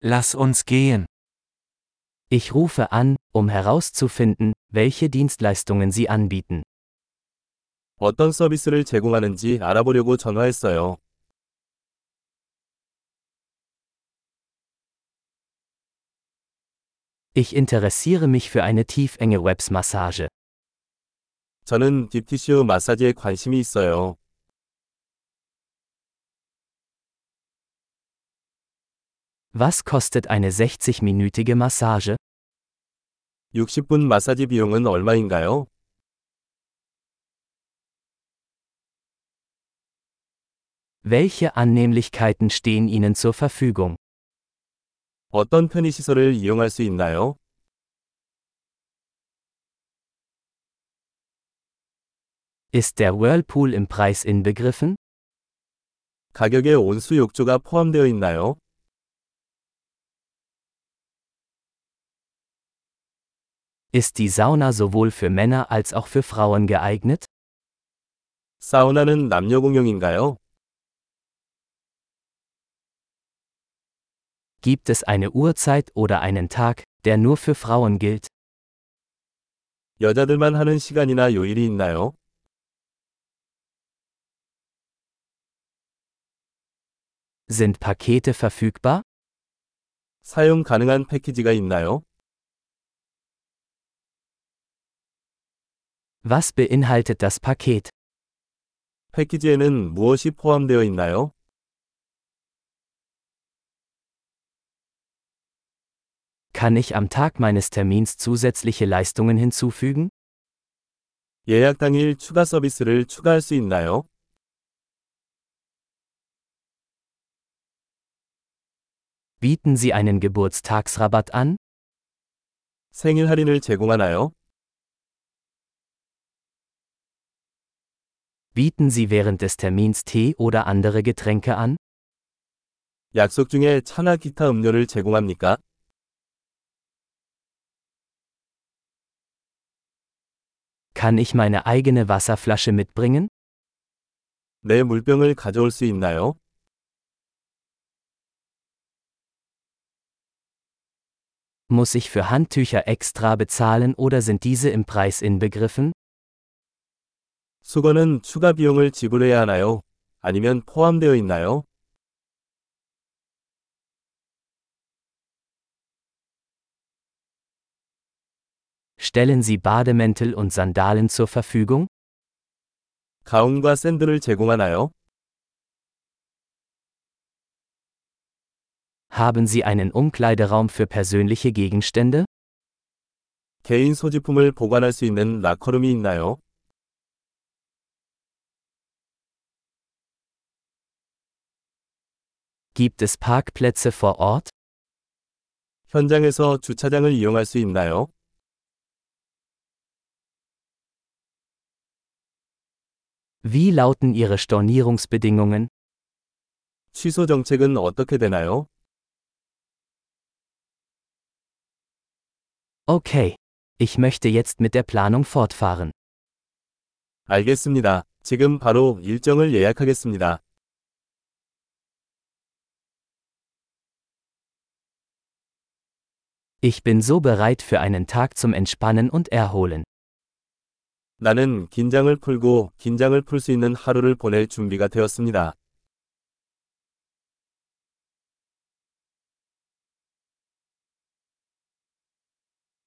Lass uns gehen. Ich rufe an, um herauszufinden, welche Dienstleistungen Sie anbieten. 어떤 서비스를 제공하는지 알아보려고 전화했어요. Ich interessiere mich für eine tiefenge Websmassage. 저는 딥티슈 마사지에 관심이 있어요. Was kostet eine 60-minütige Massage? 60분 마사지 비용은 얼마인가요? Welche Annehmlichkeiten stehen Ihnen zur Verfügung? 어떤 편의시설을 이용할 수 있나요? Ist der Whirlpool im Preis inbegriffen? 가격에 온수 욕조가 포함되어 있나요? Ist die Sauna sowohl für Männer als auch für Frauen geeignet? 사우나는 남녀 공용인가요? Gibt es eine Uhrzeit oder einen Tag, der nur für Frauen gilt? 여자들만 하는 시간이나 요일이 있나요? Sind Pakete verfügbar? 사용 가능한 패키지가 있나요? Was beinhaltet das Paket? 패키지에는 무엇이 포함되어 있나요? Kann ich am Tag meines Termins zusätzliche Leistungen hinzufügen? 예약 당일 추가 서비스를 추가할 수 있나요? Bieten Sie einen Geburtstagsrabatt an? 생일 할인을 제공하나요? Bieten Sie während des Termins Tee oder andere Getränke an? 약속 중에 차나 기타 음료를 제공합니까? Kann ich meine eigene Wasserflasche mitbringen? 내 물병을 가져올 수 있나요? Muss ich für Handtücher extra bezahlen oder sind diese im Preis inbegriffen? 수건은 추가 비용을 지불해야 하나요? 아니면 포함되어 있나요? Stellen Sie Bademäntel und Sandalen zur Verfügung? 가운과 샌들을 제공하나요? Haben Sie einen Umkleideraum für persönliche Gegenstände? 개인 소지품을 보관할 수 있는 라커룸이 있나요? Gibt es Parkplätze vor Ort? 현장에서 주차장을 이용할 수 있나요? Wie lauten Ihre Stornierungsbedingungen? 취소 정책은 어떻게 되나요? Okay. Ich möchte jetzt mit der Planung fortfahren. 알겠습니다. 지금 바로 일정을 예약하겠습니다. Ich bin so bereit für einen Tag zum Entspannen und Erholen. 나는 긴장을 풀 수 있는 하루를 보낼 준비가 되었습니다.